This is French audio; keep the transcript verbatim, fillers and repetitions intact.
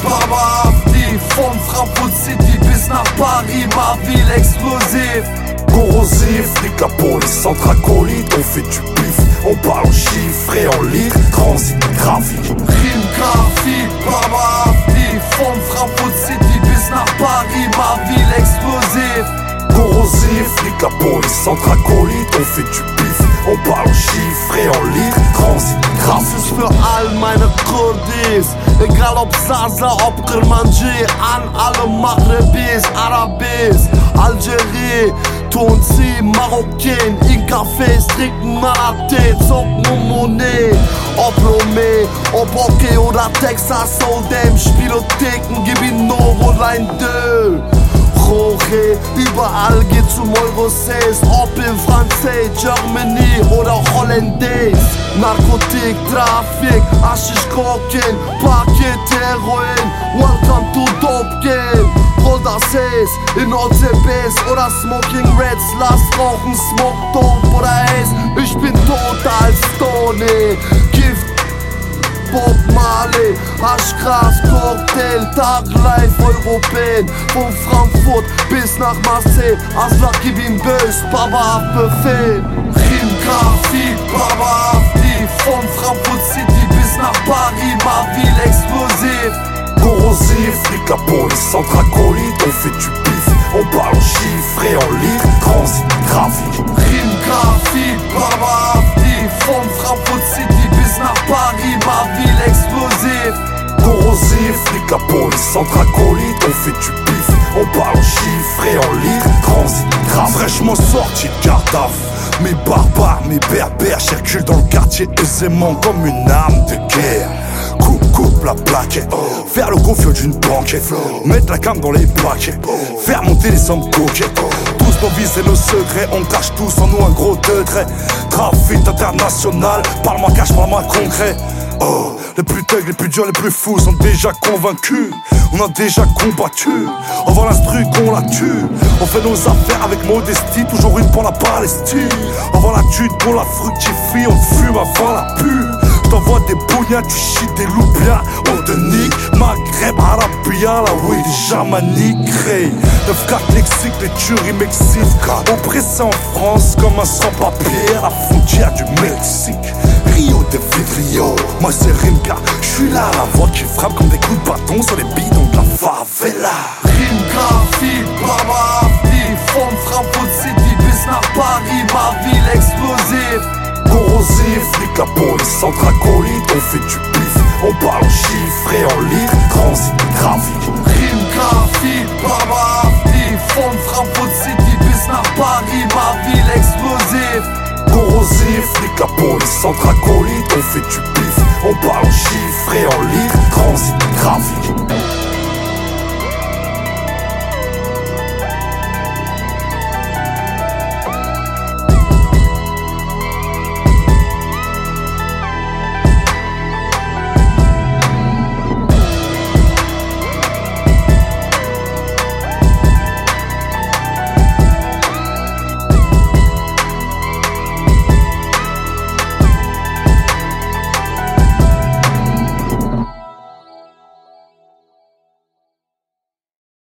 Baba Hafti, von Frankfurt City bis nach Paris, ma ville explosive. Corrosif, flic la police, centre acolyte, on fait du bif, on parle en chiffres et en litres, transit graphique. Rime graphique, Baba Hafti, von Frankfurt City bis nach Paris, ma ville explosive. Corrosif, flic la police, centre acolyte, on fait du bif, on parle en chiffres et en litres, transit Das ist für all meine Kurdis, egal ob Zaza, ob Kermanji, an alle Maghrebis, Arabis, Algerie, Tunsi, Marocain, in Cafés trinken Marathé, zocken um Monet. Ob Lomé, ob Hockey oder Texas Hold'em, Spielotheken, gib ihn Novo, Line deux. Roche, überall geht's um Eurosees, ob in Frankreich, Germany oder Hollandaise. Narkotik, Trafik, Haschisch, Kokain, Paket, Heroin, welcome to Dope Game. Roll das Haze in O C Bs oder Smoking Reds, lass rauchen, Smoke Dope oder Haze. Ich bin tot als Tony, Gift, Bob Marley, Haschgras, Cocktail, Tag live Europäen. Von Frankfurt bis nach Marseille, Asla gib ihm Bös, Baba auf Befehl. Rime Grafik, Baba Hafti, von Frankfurt City bis nach Paris, ma ville explosive. Corrosif, flic la police, centre acolyte, on fait du bif, on parle en chiffres et en litres, transit graphique. Rime graphique, Baba Hafti, von Frankfurt City bis nach Paris, ma ville explosive. Corrosif, flic la police, centre acolyte, on fait du bif, on parle en chiffres et en litres, transit graphique. Fraîchement sorti de Cardaf, mes barbares, mes berbères circulent dans le quartier aisément comme une arme de guerre. Coupe, coupe la plaquette, faire le gonfle d'une banquette, mettre la cam dans les paquets, faire monter les sommes coquettes. Tous nos vices et nos secrets, on cache tous en nous un gros degré. Trafic international, parle-moi cash, parle-moi concret. Oh, les plus thugs, les plus durs, les plus fous sont déjà convaincus. On a déjà combattu, on vend l'instru qu'on la tue. On fait nos affaires avec modestie, toujours une pour la Palestine. On vend la thune qu'on la fructifie, on fume avant la pub. J't'envoie des bougnats, tu chies des loupias, on te nique. Maghreb, Arabia, la oui, des Jamaniques, Ray. neuf quatre lexique, les tueries Mexique. Oppressé en France comme un sans-papier à la frontière du Mexique. Rio de Vidrio, moi c'est Rimka, j'suis là, la voix qui frappe comme des coups de bâton sur les bidons de la favela. Rime graphique, Baba Hafti, von Frankfurt City bis nach Paris, ma ville explosive. Corrosif, flic la police, centre acolyte, on fait du bif, on parle en chiffres et en litres, transit